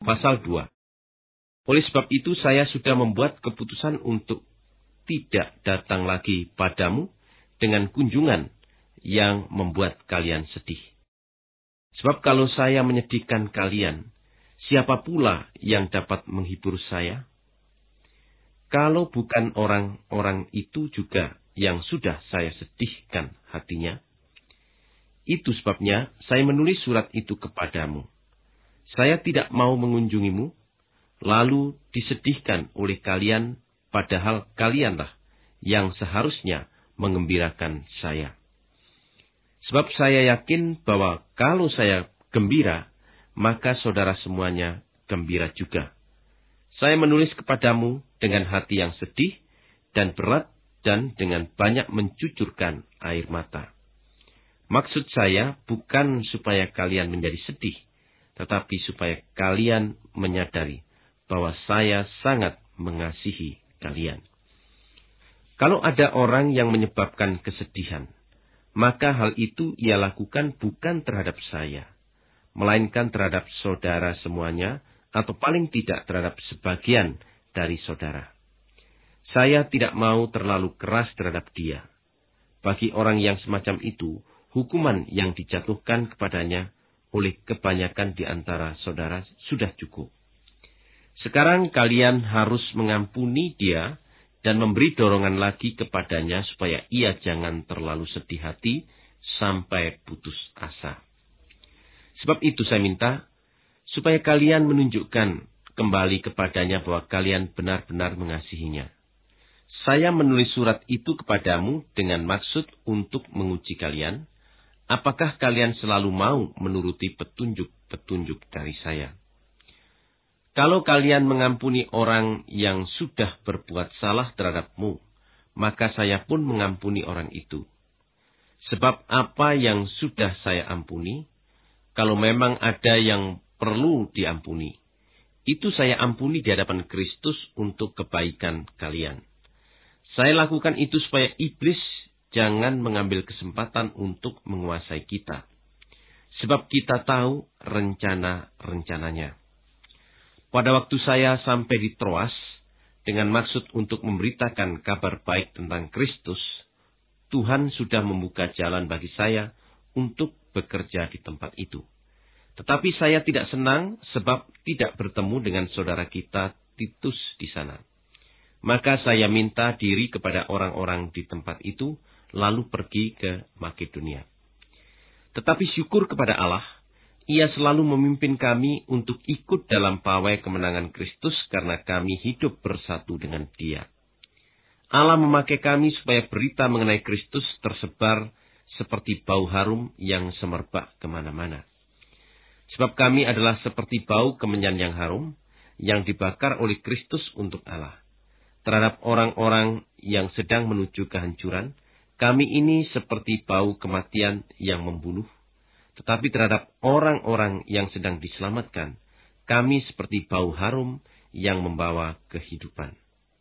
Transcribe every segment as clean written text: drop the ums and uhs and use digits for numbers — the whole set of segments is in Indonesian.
Pasal 2. Oleh sebab itu saya sudah membuat keputusan untuk tidak datang lagi padamu dengan kunjungan yang membuat kalian sedih. Sebab kalau saya menyedihkan kalian, siapa pula yang dapat menghibur saya? Kalau bukan orang-orang itu juga yang sudah saya sedihkan hatinya. Itu sebabnya saya menulis surat itu kepadamu. Saya tidak mau mengunjungimu, lalu disedihkan oleh kalian, padahal kalianlah yang seharusnya mengembirakan saya. Sebab saya yakin bahwa kalau saya gembira, maka saudara semuanya gembira juga. Saya menulis kepadamu dengan hati yang sedih dan berat dan dengan banyak mencucurkan air mata. Maksud saya bukan supaya kalian menjadi sedih, tetapi supaya kalian menyadari bahwa saya sangat mengasihi kalian. Kalau ada orang yang menyebabkan kesedihan, maka hal itu ia lakukan bukan terhadap saya, melainkan terhadap saudara semuanya, atau paling tidak terhadap sebagian dari saudara. Saya tidak mau terlalu keras terhadap dia. Bagi orang yang semacam itu, hukuman yang dijatuhkan kepadanya oleh kebanyakan di antara saudara sudah cukup. Sekarang kalian harus mengampuni dia dan memberi dorongan lagi kepadanya supaya ia jangan terlalu sedih hati sampai putus asa. Sebab itu saya minta supaya kalian menunjukkan kembali kepadanya bahwa kalian benar-benar mengasihinya. Saya menulis surat itu kepadamu dengan maksud untuk menguji kalian, apakah kalian selalu mau menuruti petunjuk-petunjuk dari saya. Kalau kalian mengampuni orang yang sudah berbuat salah terhadapmu, maka saya pun mengampuni orang itu. Sebab apa yang sudah saya ampuni, kalau memang ada yang perlu diampuni, itu saya ampuni di hadapan Kristus untuk kebaikan kalian. Saya lakukan itu supaya iblis jangan mengambil kesempatan untuk menguasai kita. Sebab kita tahu rencana-rencananya. Pada waktu saya sampai di Troas, dengan maksud untuk memberitakan kabar baik tentang Kristus, Tuhan sudah membuka jalan bagi saya untuk bekerja di tempat itu. Tetapi saya tidak senang sebab tidak bertemu dengan saudara kita Titus di sana. Maka saya minta diri kepada orang-orang di tempat itu, lalu pergi ke Makedonia. Tetapi syukur kepada Allah, Ia selalu memimpin kami untuk ikut dalam pawai kemenangan Kristus karena kami hidup bersatu dengan Dia. Allah memakai kami supaya berita mengenai Kristus tersebar seperti bau harum yang semerbak kemana-mana. Sebab kami adalah seperti bau kemenyan yang harum, yang dibakar oleh Kristus untuk Allah. Terhadap orang-orang yang sedang menuju kehancuran, kami ini seperti bau kematian yang membunuh. Tetapi terhadap orang-orang yang sedang diselamatkan, kami seperti bau harum yang membawa kehidupan.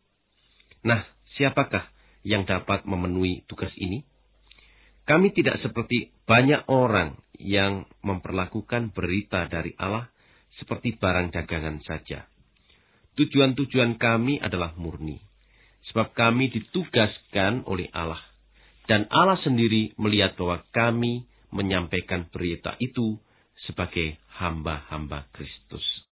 Nah, siapakah yang dapat memenuhi tugas ini? Kami tidak seperti banyak orang yang memperlakukan berita dari Allah seperti barang dagangan saja. Tujuan-tujuan kami adalah murni, sebab kami ditugaskan oleh Allah. Dan Allah sendiri melihat bahwa kami menyampaikan berita itu sebagai hamba-hamba Kristus.